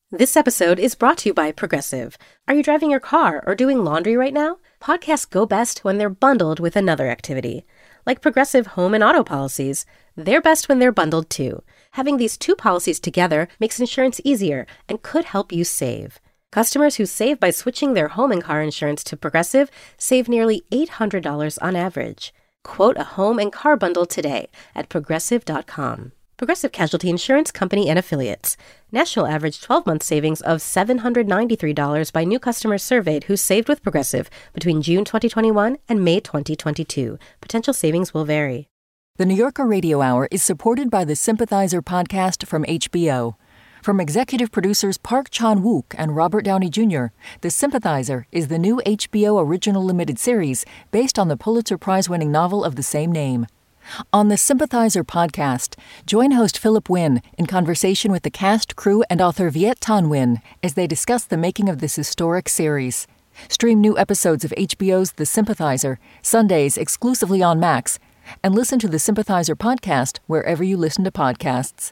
This episode is brought to you by Progressive. Are you driving your car or doing laundry right now? Podcasts go best when they're bundled with another activity. Like Progressive home and auto policies, they're best when they're bundled too. Having these two policies together makes insurance easier and could help you save. Customers who save by switching their home and car insurance to Progressive save nearly $800 on average. Quote a home and car bundle today at Progressive.com. Progressive Casualty Insurance Company and Affiliates. National average 12-month savings of $793 by new customers surveyed who saved with Progressive between June 2021 and May 2022. Potential savings will vary. The New Yorker Radio Hour is supported by the Sympathizer podcast from HBO. From executive producers Park Chan-wook and Robert Downey Jr., The Sympathizer is the new HBO original limited series based on the Pulitzer Prize-winning novel of the same name. On the Sympathizer podcast, join host Philip Wynn in conversation with the cast, crew, and author Viet Thanh Nguyen as they discuss the making of this historic series. Stream new episodes of HBO's The Sympathizer, Sundays exclusively on Max, and listen to the Sympathizer podcast wherever you listen to podcasts.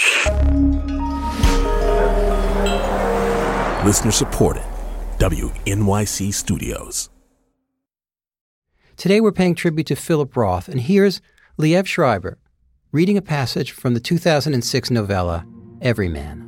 Listener supported. WNYC Studios. Today we're paying tribute to Philip Roth, and here's Liev Schreiber reading a passage from the 2006 novella, Everyman.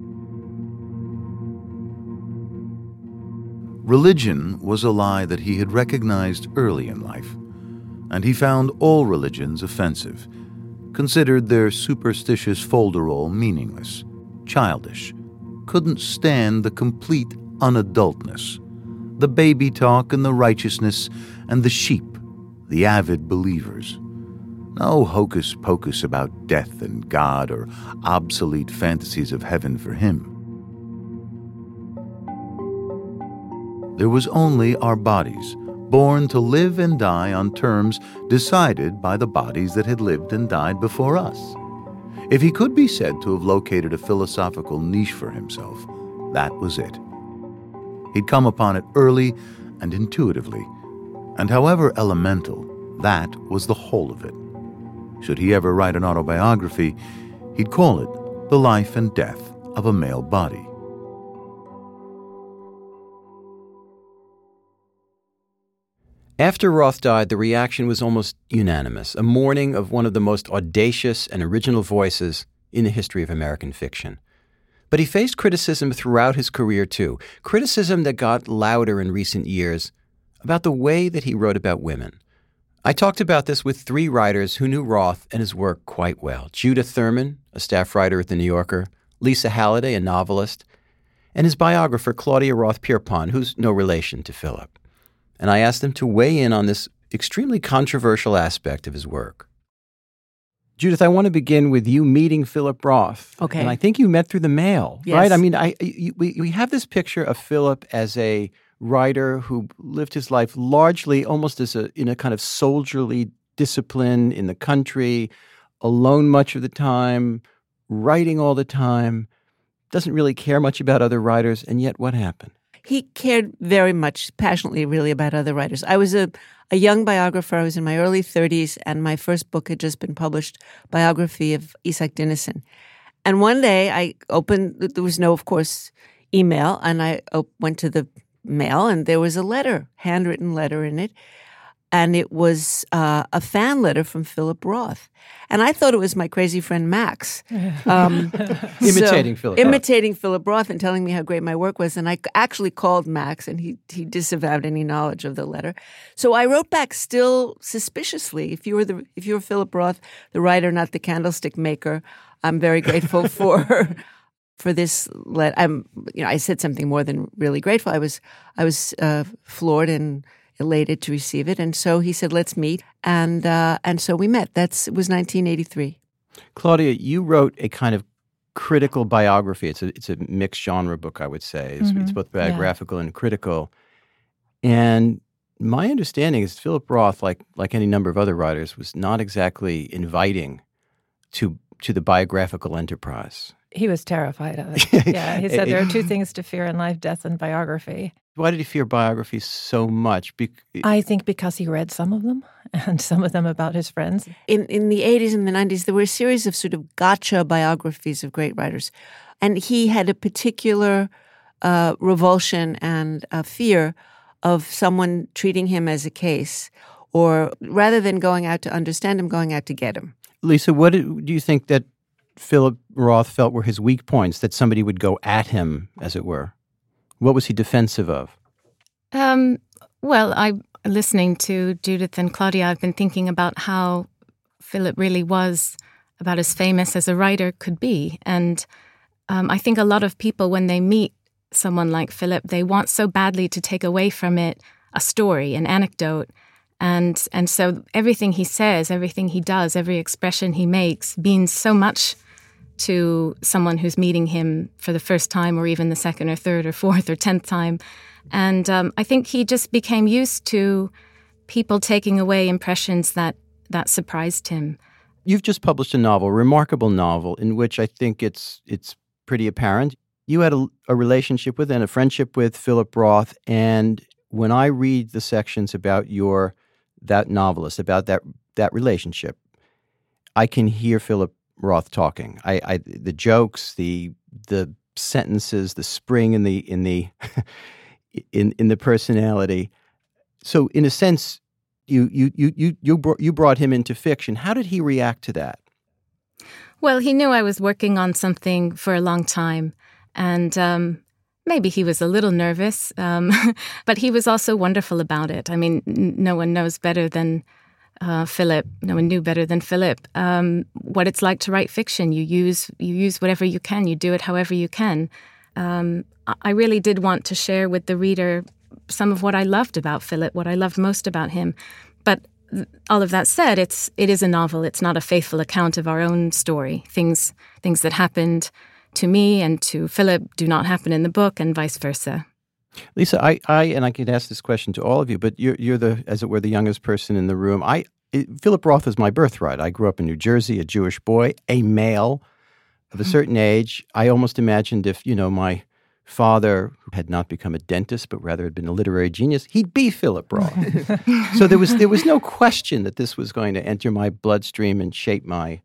Religion was a lie that he had recognized early in life, and he found all religions offensive, considered their superstitious folderol meaningless, childish, couldn't stand the complete unadultness, the baby talk and the righteousness and the sheep, the avid believers. No hocus-pocus about death and God or obsolete fantasies of heaven for him. There was only our bodies, born to live and die on terms decided by the bodies that had lived and died before us. If he could be said to have located a philosophical niche for himself, that was it. He'd come upon it early and intuitively, and however elemental, that was the whole of it. Should he ever write an autobiography, he'd call it The Life and Death of a Male Body. After Roth died, the reaction was almost unanimous, a mourning of one of the most audacious and original voices in the history of American fiction. But he faced criticism throughout his career, too, criticism that got louder in recent years about the way that he wrote about women. I talked about this with three writers who knew Roth and his work quite well. Judith Thurman, a staff writer at The New Yorker, Lisa Halliday, a novelist, and his biographer, Claudia Roth-Pierpont, who's no relation to Philip. And I asked them to weigh in on this extremely controversial aspect of his work. Judith, I want to begin with you meeting Philip Roth. Okay. And I think you met through the mail, yes. Right? I mean, we have this picture of Philip as a writer who lived his life largely almost as in a kind of soldierly discipline in the country, alone much of the time, writing all the time, doesn't really care much about other writers, and yet what happened? He cared very much, passionately, really, about other writers. I was a young biographer. I was in my early 30s, and my first book had just been published, biography of Isak Dinesen. And one day I opened, there was no, of course, email, and I went to the mail, and there was a letter, handwritten letter in it, and it was a fan letter from Philip Roth. And I thought it was my crazy friend Max. Imitating Philip Roth. Imitating Philip Roth and telling me how great my work was. And I actually called Max, and he disavowed any knowledge of the letter. So I wrote back still suspiciously, if you were Philip Roth, the writer, not the candlestick maker, I'm very grateful for this letter. I said something more than really grateful. I was floored and elated to receive it. And so he said, let's meet. And so we met. It was 1983. Claudia, you wrote a kind of critical biography. It's a mixed genre book, I would say. It's both biographical and critical. And my understanding is Philip Roth, like any number of other writers, was not exactly inviting to the biographical enterprise. He was terrified of it. Yeah, he said there are two things to fear in life, death and biography. Why did he fear biography so much? I think because he read some of them, and some of them about his friends. In the 80s and the 90s, there were a series of sort of gotcha biographies of great writers. And he had a particular revulsion and fear of someone treating him as a case, or rather than going out to understand him, going out to get him. Lisa, what do you think that Philip Roth felt were his weak points, that somebody would go at him, as it were? What was he defensive of? Well, listening to Judith and Claudia, I've been thinking about how Philip really was about as famous as a writer could be. And I think a lot of people, when they meet someone like Philip, they want so badly to take away from it a story, an anecdote. And so everything he says, everything he does, every expression he makes means so much to someone who's meeting him for the first time, or even the second or third or fourth or 10th time. And I think he just became used to people taking away impressions that surprised him. You've just published a novel, a remarkable novel, in which I think it's pretty apparent you had a relationship with and a friendship with Philip Roth. And when I read the sections about that novelist, about that relationship, I can hear Philip Roth talking. The jokes, the sentences, the spring in the personality. So in a sense, you brought him into fiction. How did he react to that? Well, he knew I was working on something for a long time, and maybe he was a little nervous, but he was also wonderful about it. I mean, no one knows better than Philip. No one knew better than Philip what it's like to write fiction. You use whatever you can. You do it however you can. I really did want to share with the reader some of what I loved about Philip, what I loved most about him. But all of that said, it is a novel. It's not a faithful account of our own story. Things that happened to me and to Philip do not happen in the book, and vice versa. Lisa, I could ask this question to all of you, but you're the, as it were, the youngest person in the room. Philip Roth is my birthright. I grew up in New Jersey, a Jewish boy, a male of a certain age. I almost imagined if, my father had not become a dentist, but rather had been a literary genius, he'd be Philip Roth. So there was no question that this was going to enter my bloodstream and shape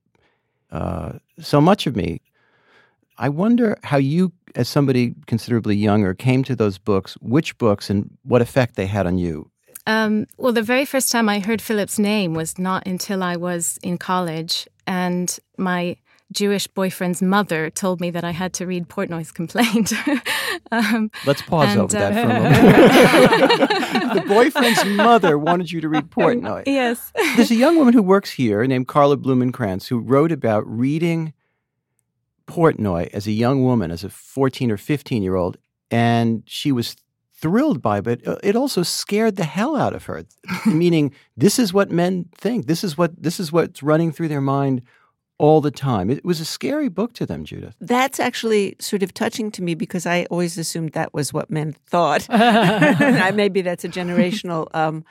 so much of me. I wonder how you, as somebody considerably younger, came to those books, which books and what effect they had on you. Well, the very first time I heard Philip's name was not until I was in college, and my Jewish boyfriend's mother told me that I had to read Portnoy's Complaint. Let's pause over that for a moment. The boyfriend's mother wanted you to read Portnoy. Yes. There's a young woman who works here named Carla Blumenkrantz who wrote about reading Portnoy as a young woman, as a 14 or 15-year-old, and she was thrilled by it, but it also scared the hell out of her, meaning this is what men think. This is what's running through their mind all the time. It was a scary book to them, Judith. That's actually sort of touching to me because I always assumed that was what men thought. Maybe that's a generational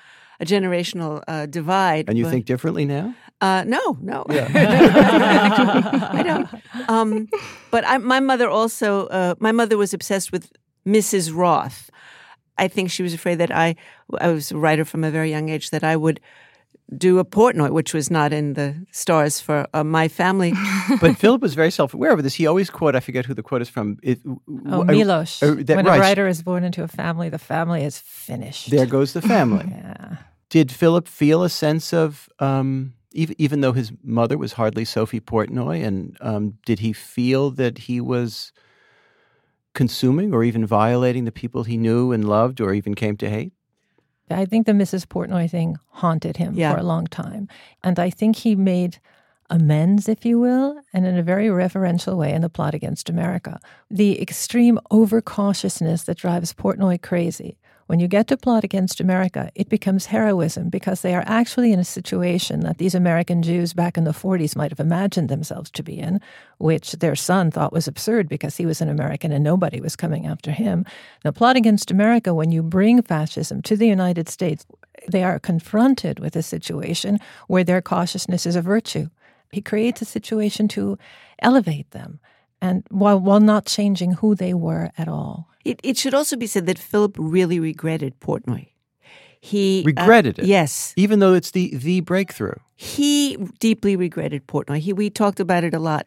divide. And you think differently now? No. Yeah. I don't. But my mother also, my mother was obsessed with Mrs. Roth. I think she was afraid that I was a writer from a very young age, that I would do a Portnoy, which was not in the stars for my family. But Philip was very self-aware of this. He always quote, I forget who the quote is from. Milosh. When a writer is born into a family, the family is finished. There goes the family. Yeah. Did Philip feel a sense of, even though his mother was hardly Sophie Portnoy, and did he feel that he was consuming or even violating the people he knew and loved or even came to hate? I think the Mrs. Portnoy thing haunted him for a long time. And I think he made amends, if you will, and in a very reverential way in The Plot Against America. The extreme overcautiousness that drives Portnoy crazy. When you get to Plot Against America, it becomes heroism because they are actually in a situation that these American Jews back in the 40s might have imagined themselves to be in, which their son thought was absurd because he was an American and nobody was coming after him. Now, Plot Against America, when you bring fascism to the United States, they are confronted with a situation where their cautiousness is a virtue. He creates a situation to elevate them, and while not changing who they were at all. It should also be said that Philip really regretted Portnoy. He regretted it? Yes. Even though it's the breakthrough? He deeply regretted Portnoy. We talked about it a lot.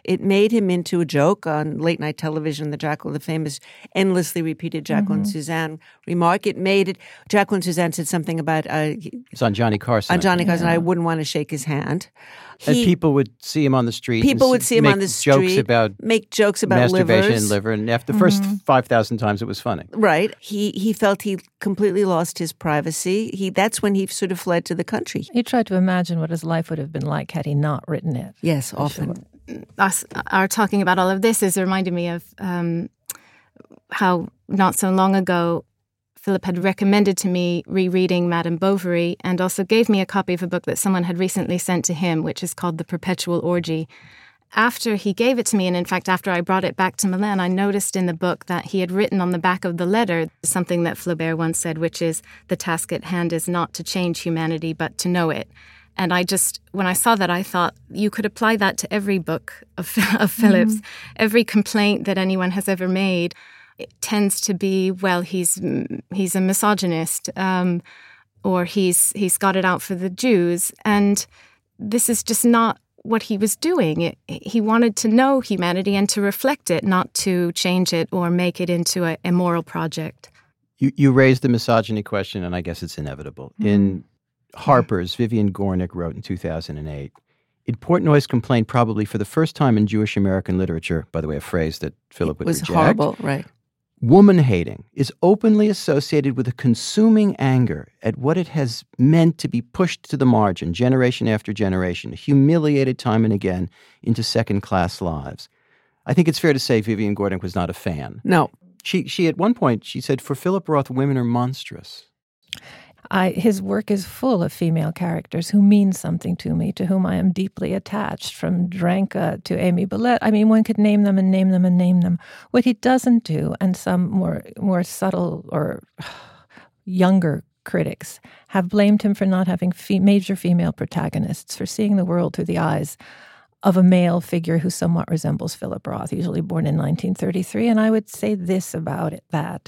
It made him into a joke on late-night television, the famous endlessly repeated Jacqueline Suzanne remark. It made it, Jacqueline Suzanne said something about... it's on Johnny Carson. On Johnny Carson, I wouldn't want to shake his hand. And people would see him on the street. People would see him on the street. Make jokes about masturbation livers. And liver. And after the first 5,000 times, it was funny. Right. He felt he completely lost his privacy. That's when he sort of fled to the country. He tried to imagine what his life would have been like had he not written it. Yes, often. Us are talking about all of this is reminding me of how not so long ago Philip had recommended to me rereading Madame Bovary and also gave me a copy of a book that someone had recently sent to him, which is called The Perpetual Orgy. After he gave it to me, and in fact after I brought it back to Milan, I noticed in the book that he had written on the back of the letter something that Flaubert once said, which is, the task at hand is not to change humanity, but to know it. And when I saw that, I thought you could apply that to every book of Philip's. Every complaint that anyone has ever made, it tends to be, well, he's a misogynist, or he's got it out for the Jews. And this is just not what he was doing. He wanted to know humanity and to reflect it, not to change it or make it into a moral project. You raised the misogyny question, and I guess it's inevitable. In Harper's, Vivian Gornick wrote in 2008, "In Portnoy's complaint, probably for the first time in Jewish American literature," by the way, a phrase that Philip would reject. It was horrible, right. "Woman-hating is openly associated with a consuming anger at what it has meant to be pushed to the margin generation after generation, humiliated time and again into second-class lives." I think it's fair to say Vivian Gornick was not a fan. No. She at one point, she said, for Philip Roth, women are monstrous. His work is full of female characters who mean something to me, to whom I am deeply attached, from Dranka to Amy Billette. I mean, one could name them and name them and name them. What he doesn't do, and some more subtle or younger critics have blamed him for not having major female protagonists, for seeing the world through the eyes of a male figure who somewhat resembles Philip Roth, usually born in 1933. And I would say this about it, that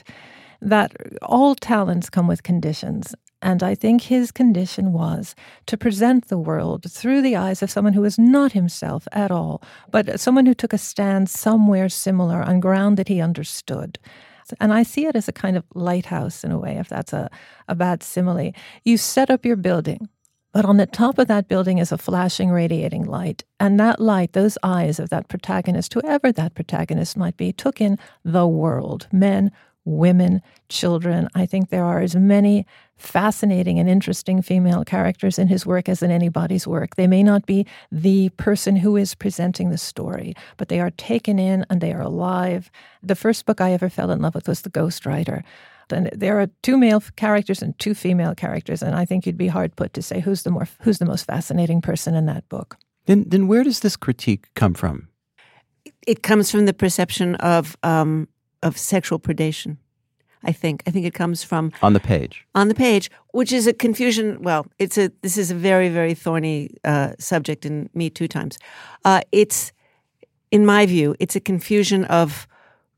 all talents come with conditions. And I think his condition was to present the world through the eyes of someone who is not himself at all, but someone who took a stand somewhere similar on ground that he understood. And I see it as a kind of lighthouse in a way, if that's a bad simile. You set up your building, but on the top of that building is a flashing, radiating light. And that light, those eyes of that protagonist, whoever that protagonist might be, took in the world, men, women, children. I think there are as many fascinating and interesting female characters in his work as in anybody's work. They may not be the person who is presenting the story, but they are taken in and they are alive. The first book I ever fell in love with was The Ghostwriter. And there are 2 male characters and 2 female characters, and I think you'd be hard put to say who's the most fascinating person in that book. Then where does this critique come from? It comes from the perception of sexual predation. I think it comes from on the page, which is a confusion. Well, this is a very, very thorny subject in Me Too times. It's, in my view, it's a confusion of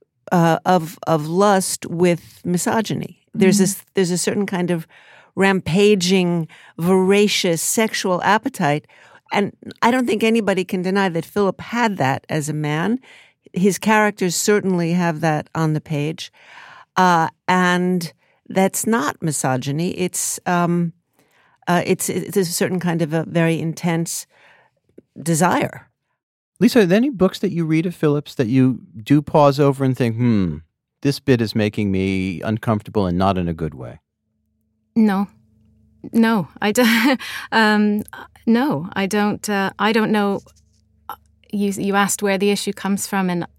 lust with misogyny. There's a certain kind of rampaging, voracious sexual appetite, and I don't think anybody can deny that Philip had that as a man. His characters certainly have that on the page. And that's not misogyny. It's a certain kind of a very intense desire. Lisa, are there any books that you read of Philip's that you do pause over and think, this bit is making me uncomfortable and not in a good way? No, I don't. No, I don't. I don't know. You asked where the issue comes from, and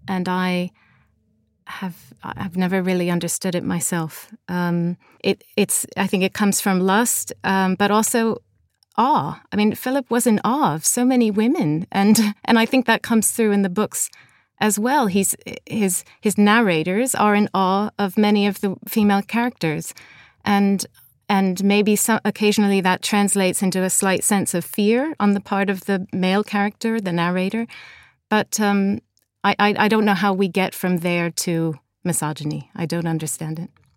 I've never really understood it myself. I think it comes from lust, but also awe. I mean, Philip was in awe of so many women, and I think that comes through in the books as well. His narrators are in awe of many of the female characters, and maybe occasionally that translates into a slight sense of fear on the part of the male character, the narrator. But I don't know how we get from there to misogyny. I don't understand it.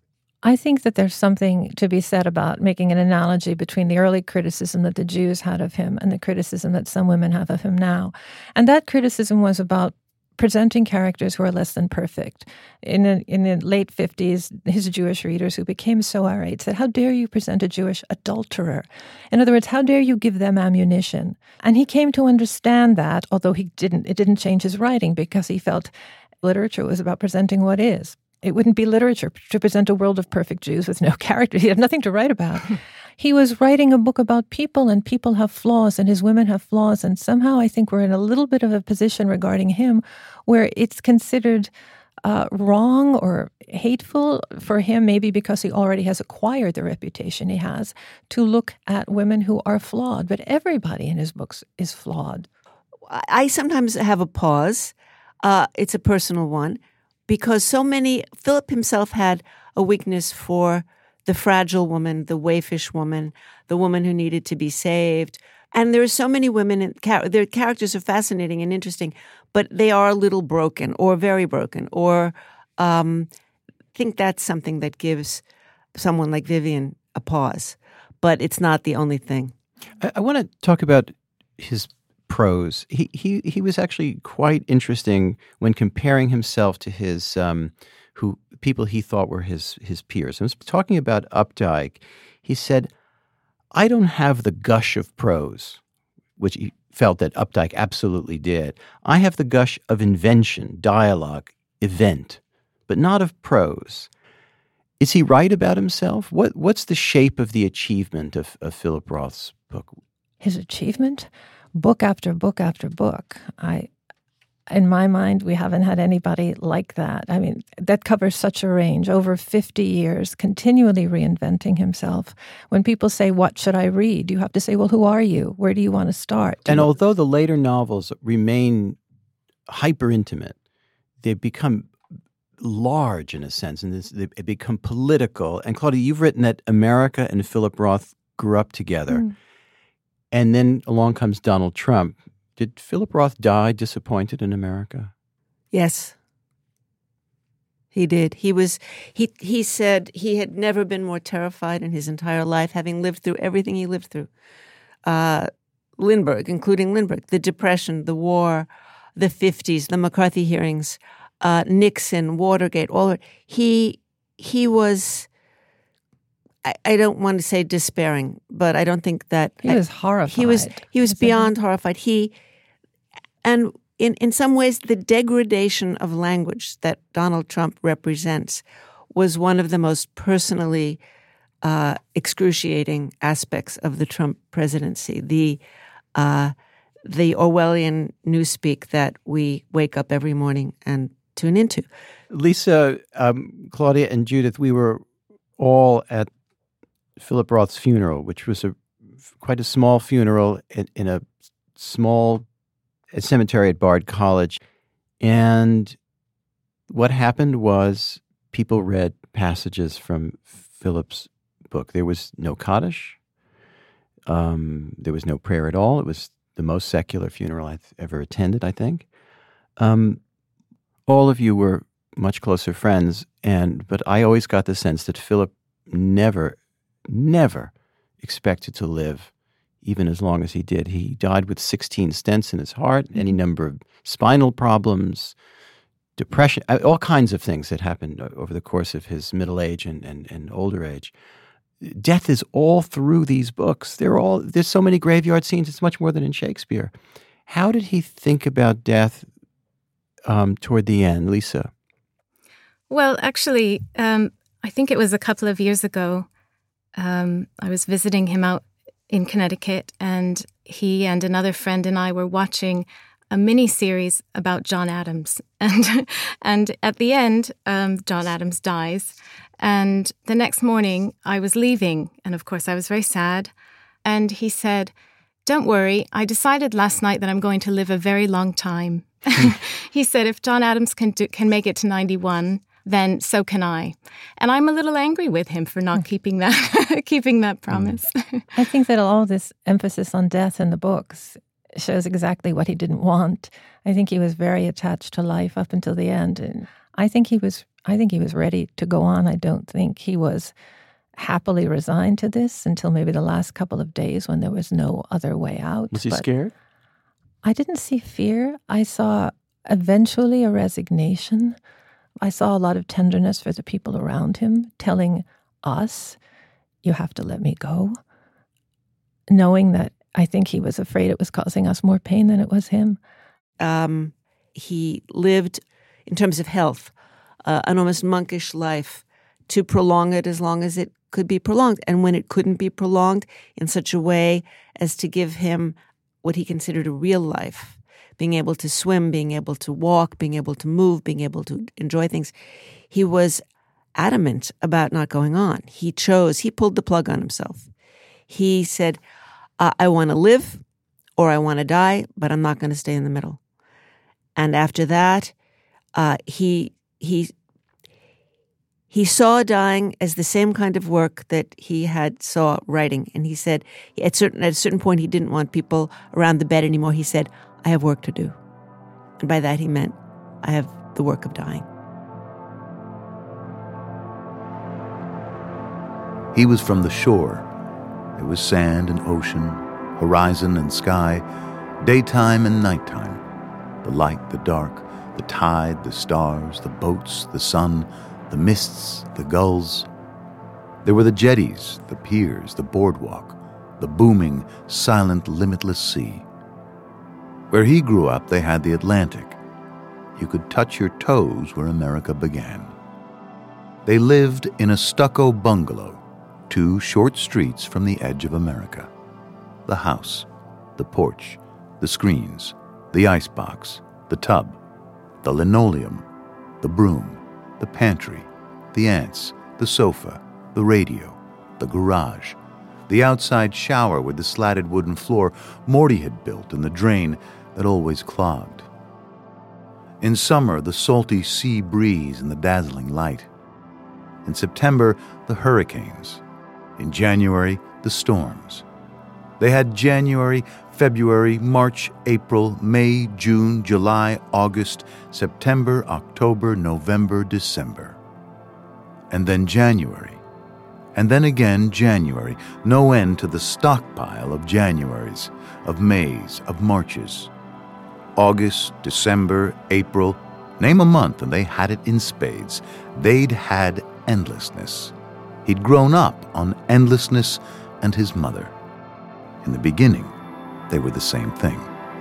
I think that there's something to be said about making an analogy between the early criticism that the Jews had of him and the criticism that some women have of him now. And that criticism was about presenting characters who are less than perfect. In the late 50s, his Jewish readers who became so irate said, how dare you present a Jewish adulterer? In other words, how dare you give them ammunition? And he came to understand that, although it didn't change his writing, because he felt literature was about presenting what is. It wouldn't be literature to present a world of perfect Jews with no character. He had nothing to write about. He was writing a book about people, and people have flaws, and his women have flaws. And somehow I think we're in a little bit of a position regarding him where it's considered wrong or hateful for him, maybe because he already has acquired the reputation he has, to look at women who are flawed. But everybody in his books is flawed. I sometimes have a pause. It's a personal one. Because Philip himself had a weakness for the fragile woman, the waifish woman, the woman who needed to be saved. And there are so many women, their characters are fascinating and interesting, but they are a little broken or very broken. Or I think that's something that gives someone like Vivian a pause. But it's not the only thing. I want to talk about his prose. He was actually quite interesting when comparing himself to his people he thought were his peers. I was talking about Updike. He said, "I don't have the gush of prose," which he felt that Updike absolutely did. "I have the gush of invention, dialogue, event, but not of prose." Is he right about himself? What's the shape of the achievement of Philip Roth's book? His achievement? Book after book after book. In my mind, we haven't had anybody like that. I mean, that covers such a range, over 50 years, continually reinventing himself. When people say, what should I read? You have to say, well, who are you? Where do you want to start? And although the later novels remain hyper-intimate, they become large in a sense, and they become political. And Claudia, you've written that America and Philip Roth grew up together. Mm. And then along comes Donald Trump. Did Philip Roth die disappointed in America? Yes, he did. He said he had never been more terrified in his entire life, having lived through everything he lived through. Including Lindbergh, the Depression, the war, the 50s, the McCarthy hearings, Nixon, Watergate, all of it. He was... I don't want to say despairing, but I don't think that... He was horrified. He was beyond horrified. And in some ways, the degradation of language that Donald Trump represents was one of the most personally excruciating aspects of the Trump presidency. The Orwellian newspeak that we wake up every morning and tune into. Lisa, Claudia, and Judith, we were all at Philip Roth's funeral, which was quite a small funeral in a small cemetery at Bard College. And what happened was people read passages from Philip's book. There was no Kaddish. There was no prayer at all. It was the most secular funeral I've ever attended, I think. All of you were much closer friends, but I always got the sense that Philip never expected to live even as long as he did. He died with 16 stents in his heart, any number of spinal problems, depression, all kinds of things that happened over the course of his middle age and older age. Death is all through these books. There's so many graveyard scenes. It's much more than in Shakespeare. How did he think about death toward the end, Lisa? Well, actually, I think it was a couple of years ago. I was visiting him out in Connecticut, and he and another friend and I were watching a mini-series about John Adams. And at the end, John Adams dies. And the next morning, I was leaving, and of course I was very sad. And he said, "Don't worry, I decided last night that I'm going to live a very long time." He said, if John Adams can make it to 91, then so can I. And I'm a little angry with him for not keeping that promise. I think that all this emphasis on death in the books shows exactly what he didn't want. I think he was very attached to life up until the end. And I think he was ready to go on. I don't think he was happily resigned to this until maybe the last couple of days when there was no other way out. Was he scared? I didn't see fear. I saw eventually a resignation. I saw a lot of tenderness for the people around him, telling us, you have to let me go. Knowing that I think he was afraid it was causing us more pain than it was him. He lived, in terms of health, an almost monkish life to prolong it as long as it could be prolonged. And when it couldn't be prolonged, in such a way as to give him what he considered a real life, being able to swim, being able to walk, being able to move, being able to enjoy things. He was adamant about not going on. He pulled the plug on himself. He said, I want to live or I want to die, but I'm not going to stay in the middle. And after that, he saw dying as the same kind of work that he had saw writing. And he said, at a certain point, he didn't want people around the bed anymore. He said, I have work to do. And by that, he meant, I have the work of dying. He was from the shore. It was sand and ocean, horizon and sky, daytime and nighttime, the light, the dark, the tide, the stars, the boats, the sun, the mists, the gulls. There were the jetties, the piers, the boardwalk, the booming, silent, limitless sea. Where he grew up, they had the Atlantic. You could touch your toes where America began. They lived in a stucco bungalow, 2 short streets from the edge of America. The house, the porch, the screens, the icebox, the tub, the linoleum, the broom, the pantry, the ants, the sofa, the radio, the garage, the outside shower with the slatted wooden floor Morty had built and the drain that always clogged. In summer, the salty sea breeze and the dazzling light. In September, the hurricanes. In January, the storms. They had January, February, March, April, May, June, July, August, September, October, November, December. And then January. And then again January. No end to the stockpile of Januaries, of Mays, of Marches. August, December, April. Name a month and they had it in spades. They'd had endlessness. He'd grown up on endlessness and his mother. In the beginning, they were the same thing.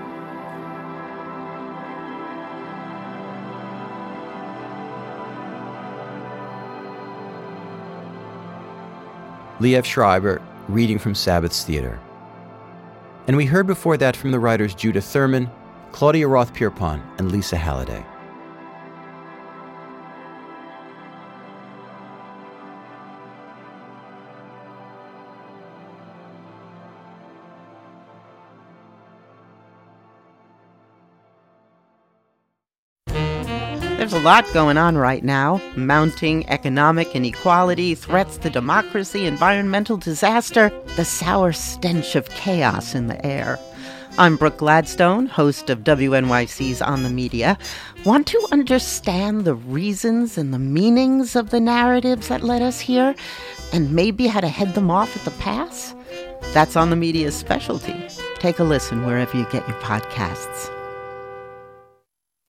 Liev Schreiber reading from Sabbath's Theater. And we heard before that from the writers Judith Thurman, Claudia Roth-Pierpont, and Lisa Halliday. There's a lot going on right now. Mounting economic inequality, threats to democracy, environmental disaster, the sour stench of chaos in the air. I'm Brooke Gladstone, host of WNYC's On the Media. Want to understand the reasons and the meanings of the narratives that led us here, and maybe how to head them off at the pass? That's On the Media's specialty. Take a listen wherever you get your podcasts.